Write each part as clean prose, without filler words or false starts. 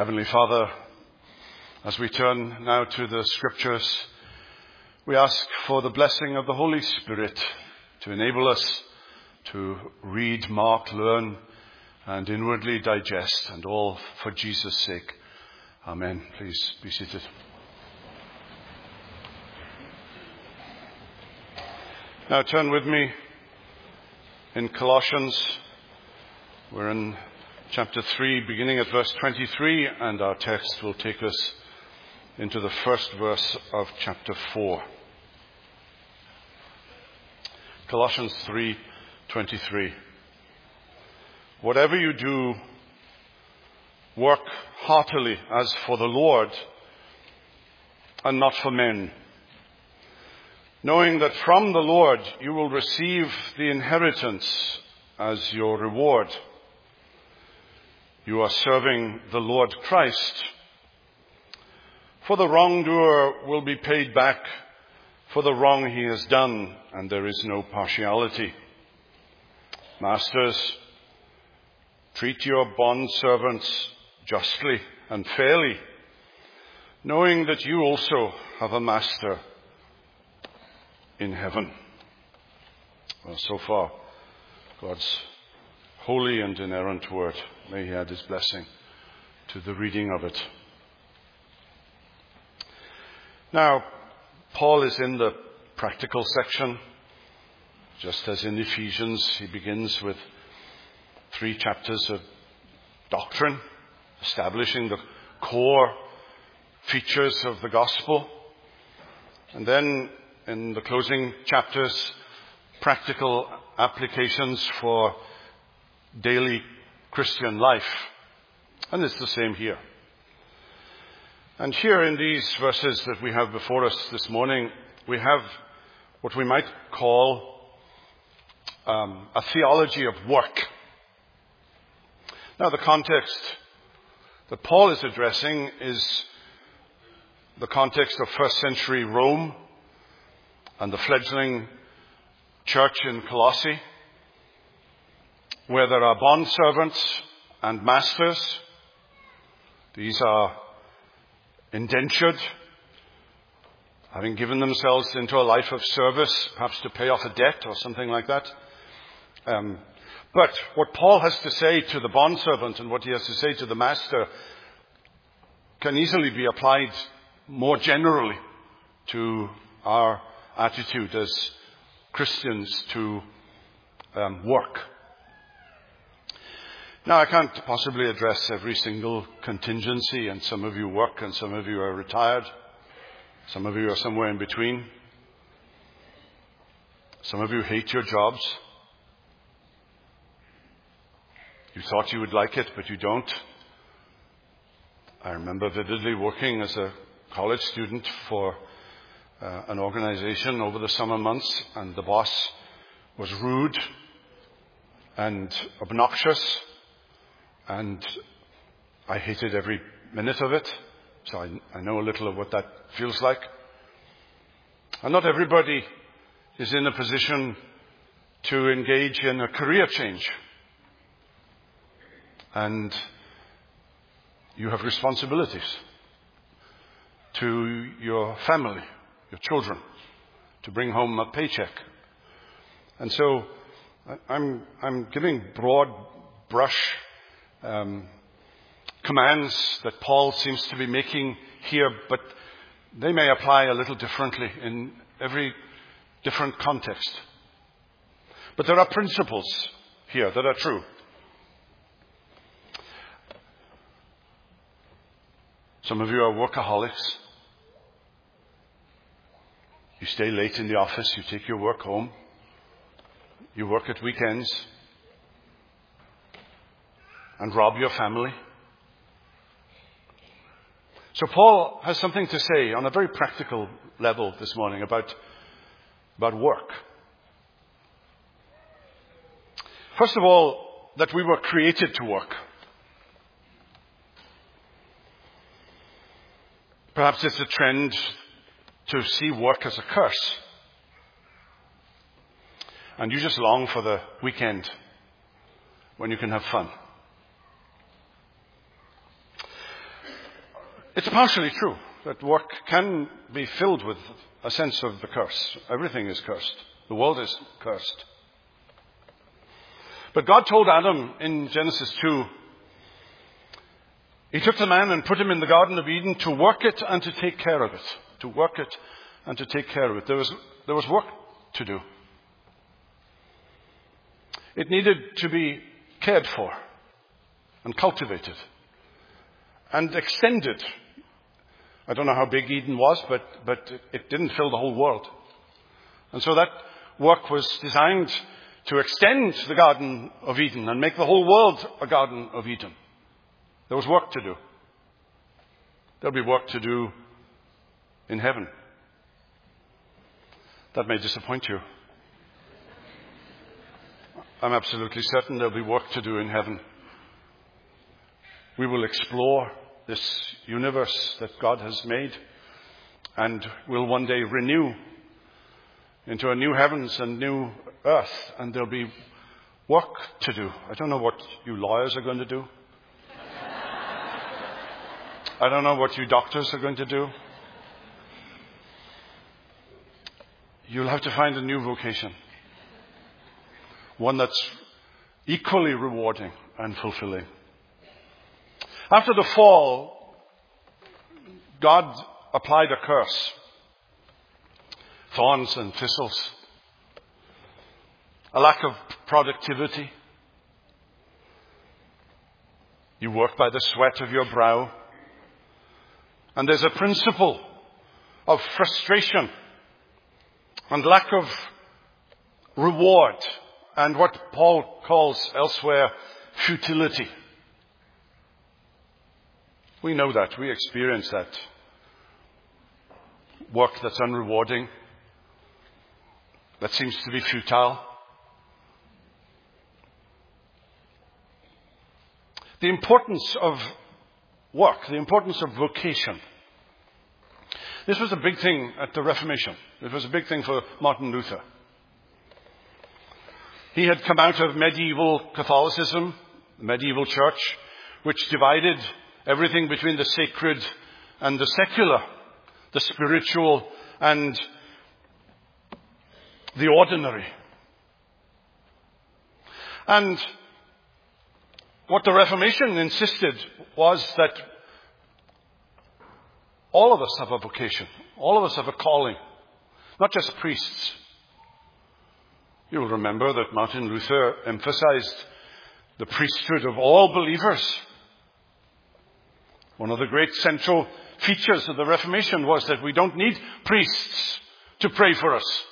Heavenly Father, as we turn now to the Scriptures, we ask for the blessing of the Holy Spirit to enable us to read, mark, learn, and inwardly digest, and all for Jesus' sake. Amen. Please be seated. Now turn with me in Colossians. We're in chapter 3, beginning at verse 23, and our text will take us into the first verse of chapter 4. Colossians 3:23. Whatever you do, work heartily as for the Lord and not for men, knowing that from the Lord you will receive the inheritance as your reward. You are serving the Lord Christ. For the wrongdoer will be paid back for the wrong he has done, and there is no partiality. Masters, treat your bondservants justly and fairly, knowing that you also have a master in heaven. Well, so far, God's holy and inerrant word. May he add his blessing to the reading of it. Now, Paul is in the practical section. Just as in Ephesians, he begins with 3 chapters of doctrine, establishing the core features of the gospel. And then in the closing chapters, practical applications for daily Christian life. And it's the same here. And here in these verses that we have before us this morning, we have what we might call a theology of work. Now, the context that Paul is addressing is the context of first century Rome and the fledgling church in Colossae, where there are bondservants and masters. These are indentured, having given themselves into a life of service, perhaps to pay off a debt or something like that. But what Paul has to say to the bondservant and what he has to say to the master can easily be applied more generally to our attitude as Christians to work. Now, I can't possibly address every single contingency, and some of you work and some of you are retired. Some of you are somewhere in between. Some of you hate your jobs. You thought you would like it, but you don't. I remember vividly working as a college student for an organization over the summer months, and the boss was rude and obnoxious, and I hated every minute of it. So I know a little of what that feels like. And not everybody is in a position to engage in a career change. And you have responsibilities to your family, your children, to bring home a paycheck. And so I'm giving broad brush commands that Paul seems to be making here, but they may apply a little differently in every different context. But there are principles here that are true. Some of you are workaholics. You stay late in the office, you take your work home, you work at weekends and rob your family. So Paul has something to say on a very practical level this morning about work. First of all, that we were created to work. Perhaps it's a trend to see work as a curse. And you just long for the weekend when you can have fun. It's partially true that work can be filled with a sense of the curse. Everything is cursed. The world is cursed. But God told Adam in Genesis 2, He took the man and put him in the Garden of Eden to work it and to take care of it. To work it and to take care of it. There was work to do. It needed to be cared for and cultivated and extended. I don't know how big Eden was, but it didn't fill the whole world. And so that work was designed to extend the Garden of Eden and make the whole world a Garden of Eden. There was work to do. There'll be work to do in heaven. That may disappoint you. I'm absolutely certain there'll be work to do in heaven. We will explore this universe that God has made, and will one day renew into a new heavens and new earth, and there'll be work to do. I don't know what you lawyers are going to do. I don't know what you doctors are going to do. You'll have to find a new vocation. One that's equally rewarding and fulfilling. After the fall, God applied a curse. Thorns and thistles. A lack of productivity. You work by the sweat of your brow. And there's a principle of frustration and lack of reward, and what Paul calls elsewhere futility. We know that. We experience that. Work that's unrewarding, that seems to be futile. The importance of work, the importance of vocation. This was a big thing at the Reformation. It was a big thing for Martin Luther. He had come out of medieval Catholicism, the medieval church, which divided everything between the sacred and the secular, the spiritual and the ordinary. And what the Reformation insisted was that all of us have a vocation. All of us have a calling. Not just priests. You'll remember that Martin Luther emphasized the priesthood of all believers. One of the great central features of the Reformation was that we don't need priests to pray for us.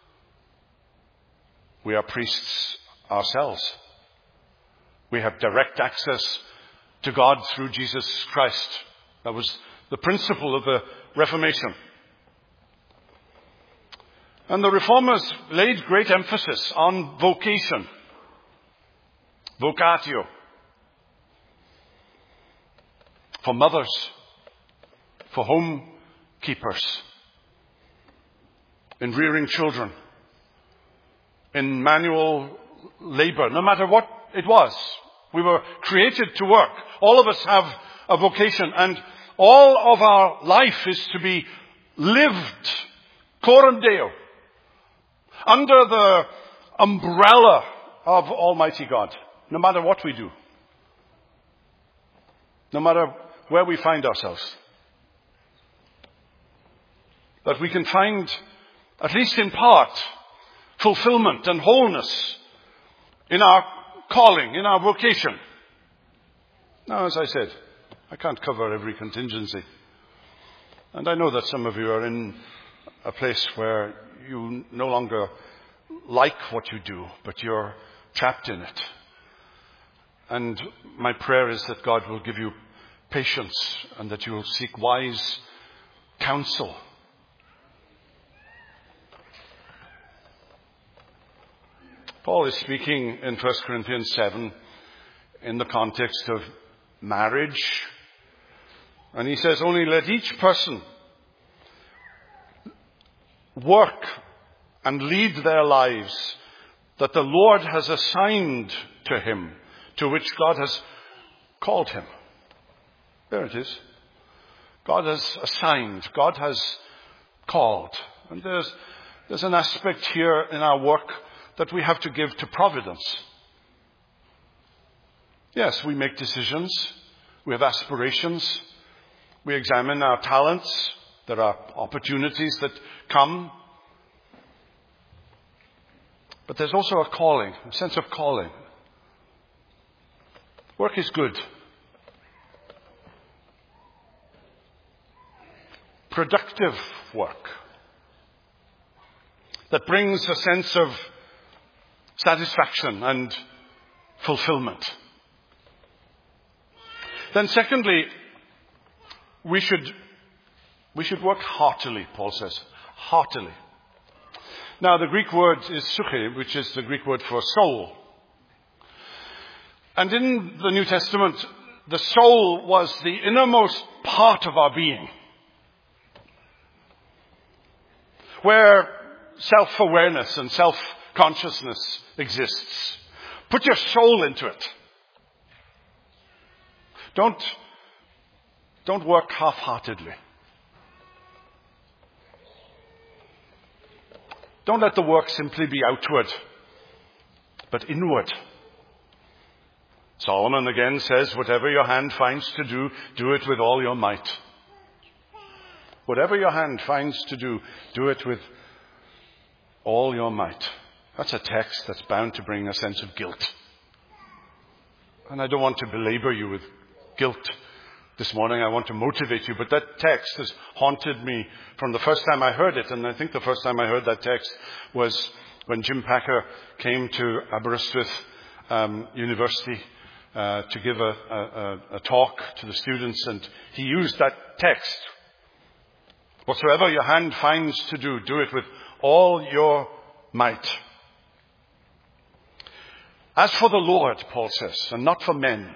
We are priests ourselves. We have direct access to God through Jesus Christ. That was the principle of the Reformation. And the Reformers laid great emphasis on vocation. Vocatio. For mothers. For home keepers. In rearing children. In manual labor. No matter what it was. We were created to work. All of us have a vocation. And all of our life is to be lived coram Deo, under the umbrella of Almighty God, no matter what we do, no matter where we find ourselves. That we can find, at least in part, fulfillment and wholeness in our calling, in our vocation. Now, as I said, I can't cover every contingency. And I know that some of you are in a place where you no longer like what you do, but you're trapped in it. And my prayer is that God will give you patience and that you will seek wise counsel. Paul is speaking in 1 Corinthians 7 in the context of marriage. And he says, only let each person work and lead their lives that the Lord has assigned to him, to which God has called him. There it is. God has assigned. God has called. And there's an aspect here in our work that we have to give to providence. Yes, we make decisions. We have aspirations. We examine our talents. There are opportunities that come. But there's also a calling, a sense of calling. Work is good. Productive work that brings a sense of satisfaction and fulfillment. Then secondly, we should work heartily, Paul says. Heartily. Now the Greek word is psyche, which is the Greek word for soul. And in the New Testament, the soul was the innermost part of our being, where self-awareness and self-consciousness exists. Put your soul into it. Don't work half-heartedly. Don't let the work simply be outward, but inward. Solomon again says, whatever your hand finds to do, do it with all your might. Whatever your hand finds to do, do it with all your might. That's a text that's bound to bring a sense of guilt. And I don't want to belabor you with guilt this morning. I want to motivate you. But that text has haunted me from the first time I heard it. And I think the first time I heard that text was when Jim Packer came to Aberystwyth University to give a talk to the students. And he used that text. Whatsoever your hand finds to do, do it with all your might. As for the Lord, Paul says, and not for men,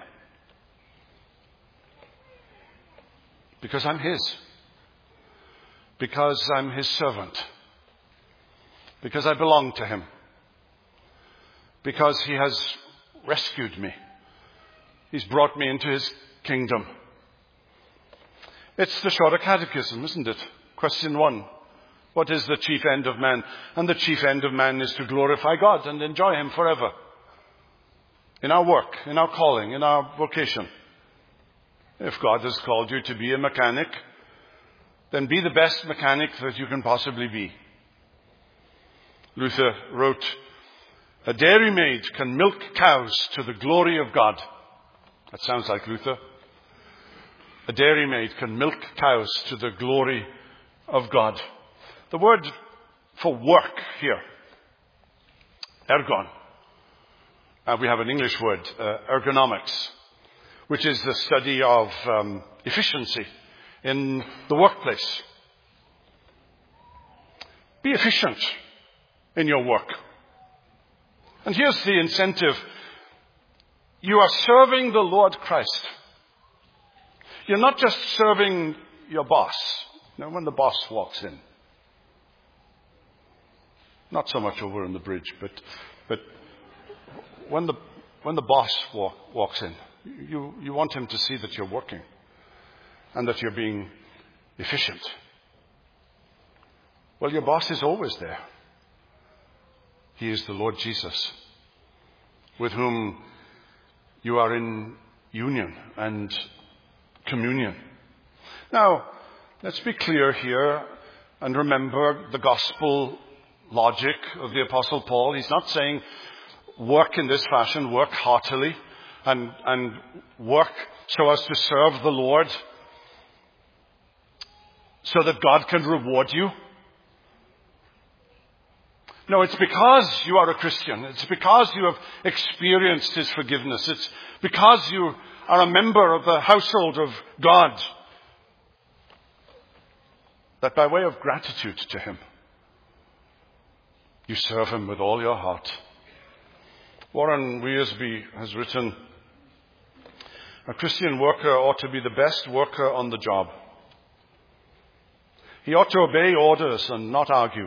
because I'm His, because I'm His servant, because I belong to Him, because He has rescued me. He's brought me into His kingdom. It's the Shorter Catechism, isn't it? Question 1. What is the chief end of man? And the chief end of man is to glorify God and enjoy Him forever. In our work, in our calling, in our vocation. If God has called you to be a mechanic, then be the best mechanic that you can possibly be. Luther wrote, a dairymaid can milk cows to the glory of God. That sounds like Luther. A dairymaid can milk cows to the glory of God. The word for work here, ergon. We have an English word, ergonomics, which is the study of efficiency in the workplace. Be efficient in your work. And here's the incentive. You are serving the Lord Christ. You're not just serving your boss. You know, when the boss walks in. Not so much over on the bridge, but when the boss walks in, you want him to see that you're working and that you're being efficient. Well, your boss is always there. He is the Lord Jesus, with whom you are in union and communion. Now, let's be clear here and remember the gospel logic of the Apostle Paul. He's not saying work in this fashion, work heartily, and work so as to serve the Lord, so that God can reward you. No, it's because you are a Christian. It's because you have experienced His forgiveness. It's because you are a member of the household of God that by way of gratitude to Him, you serve Him with all your heart. Warren Wiersbe has written, a Christian worker ought to be the best worker on the job. He ought to obey orders and not argue.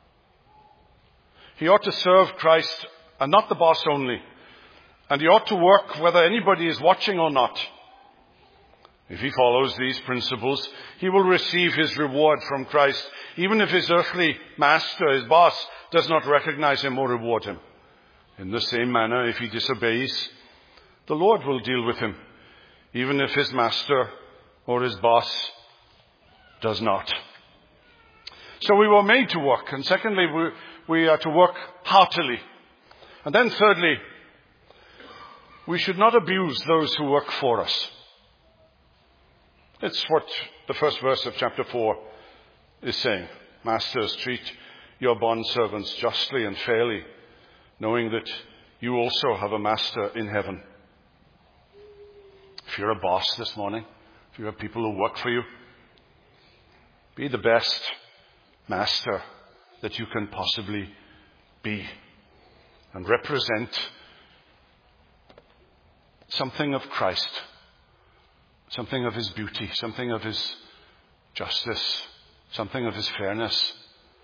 He ought to serve Christ and not the boss only. And he ought to work whether anybody is watching or not. If he follows these principles, he will receive his reward from Christ, even if his earthly master, his boss, does not recognize him or reward him. In the same manner, if he disobeys, the Lord will deal with him, even if his master or his boss does not. So we were made to work. And secondly, we are to work heartily. And then thirdly, we should not abuse those who work for us. It's what the first verse of chapter 4 is saying. Masters, treat your bondservants justly and fairly, knowing that you also have a master in heaven. If you're a boss this morning, if you have people who work for you, be the best master that you can possibly be and represent something of Christ, something of his beauty, something of his justice, something of his fairness.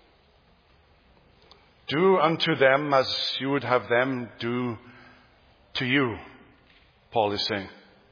Do unto them as you would have them do to you, Paul is saying.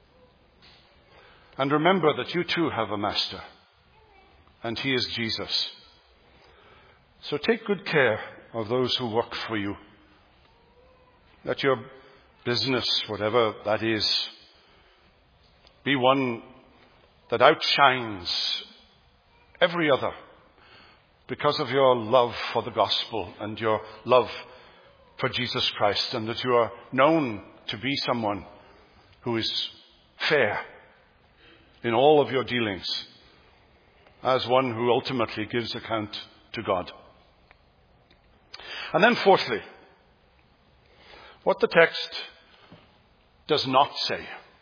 And remember that you too have a master, and he is Jesus. So take good care of those who work for you. Let your business, whatever that is, be one that outshines every other because of your love for the gospel and your love for Jesus Christ, and that you are known to be someone who is fair in all of your dealings, as one who ultimately gives account to God. And then fourthly, what the text does not say.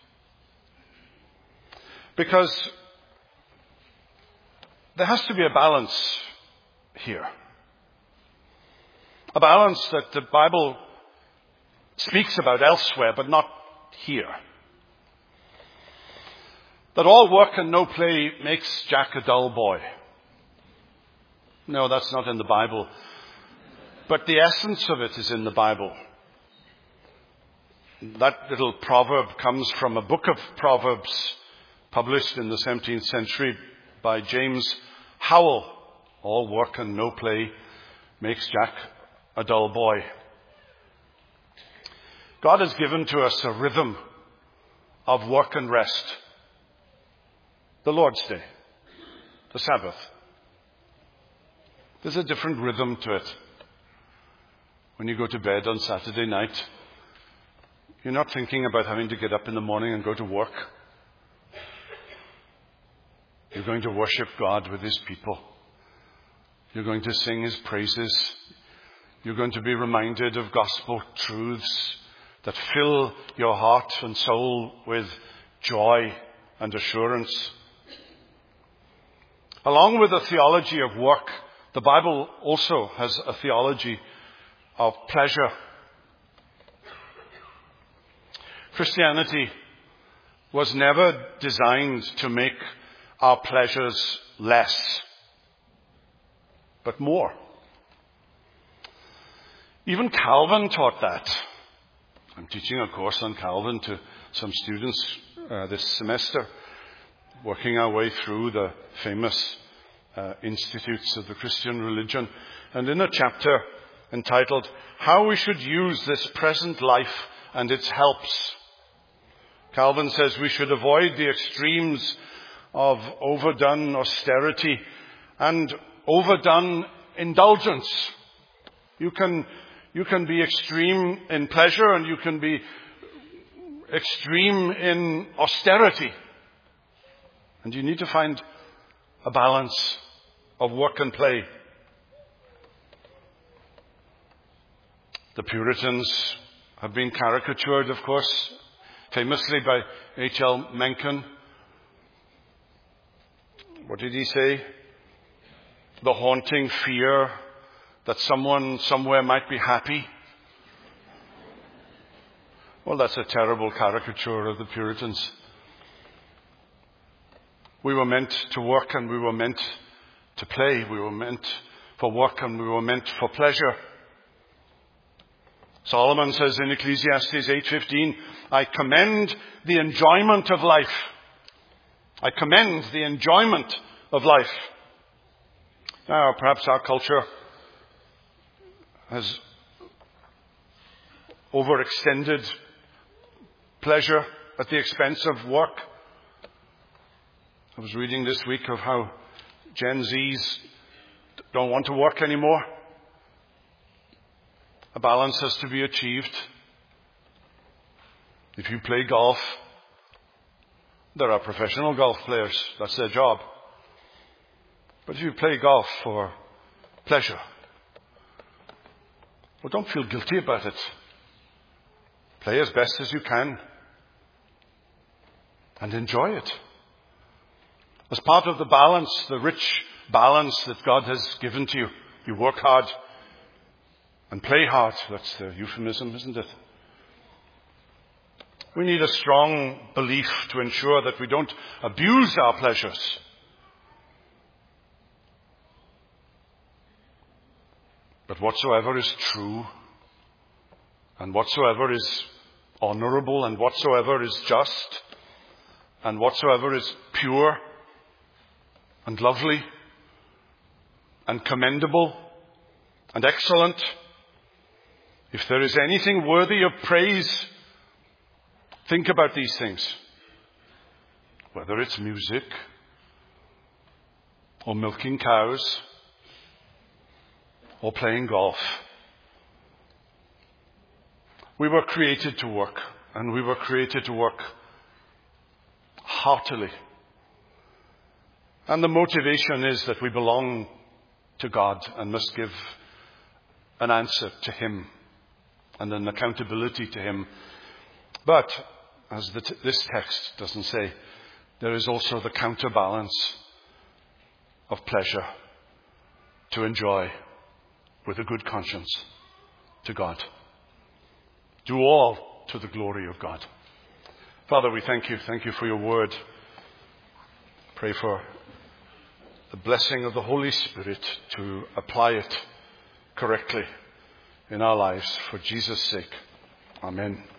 Because there has to be a balance here. A balance that the Bible speaks about elsewhere, but not here. That all work and no play makes Jack a dull boy. No, that's not in the Bible. But the essence of it is in the Bible. That little proverb comes from a book of Proverbs published in the 17th century by James Howell. All work and no play makes Jack a dull boy. God has given to us a rhythm of work and rest. The Lord's Day, the Sabbath. There's a different rhythm to it. When you go to bed on Saturday night, you're not thinking about having to get up in the morning and go to work. You're going to worship God with his people. You're going to sing his praises. You're going to be reminded of gospel truths that fill your heart and soul with joy and assurance. Along with a theology of work, the Bible also has a theology of pleasure. Christianity was never designed to make our pleasures less, but more. Even Calvin taught that. I'm teaching a course on Calvin to some students this semester, working our way through the famous institutes of the Christian religion. And in a chapter entitled, How We Should Use This Present Life and Its Helps, Calvin says we should avoid the extremes of overdone austerity and overdone indulgence. You can be extreme in pleasure and you can be extreme in austerity. And you need to find a balance of work and play. The Puritans have been caricatured, of course, famously by H.L. Mencken. What did he say? The haunting fear that someone somewhere might be happy. Well, that's a terrible caricature of the Puritans. We were meant to work and we were meant to play. We were meant for work and we were meant for pleasure. Solomon says in Ecclesiastes 8:15, I commend the enjoyment of life I commend the enjoyment of life. Now, perhaps our culture has overextended pleasure at the expense of work. I was reading this week of how Gen Zs don't want to work anymore. A balance has to be achieved. If you play golf, there are professional golf players. That's their job. But if you play golf for pleasure, well, don't feel guilty about it. Play as best as you can and enjoy it. As part of the balance, the rich balance that God has given to you, you work hard and play hard. That's the euphemism, isn't it? We need a strong belief to ensure that we don't abuse our pleasures. But whatsoever is true, and whatsoever is honorable, and whatsoever is just, and whatsoever is pure, and lovely, and commendable, and excellent, if there is anything worthy of praise, think about these things. Whether it's music, or milking cows, or playing golf. We were created to work, and we were created to work heartily. And the motivation is that we belong to God and must give an answer to Him and an accountability to Him. But, as this text doesn't say, there is also the counterbalance of pleasure to enjoy with a good conscience to God. Do all to the glory of God. Father, we thank you. Thank you for your word. Pray for the blessing of the Holy Spirit to apply it correctly in our lives for Jesus' sake. Amen.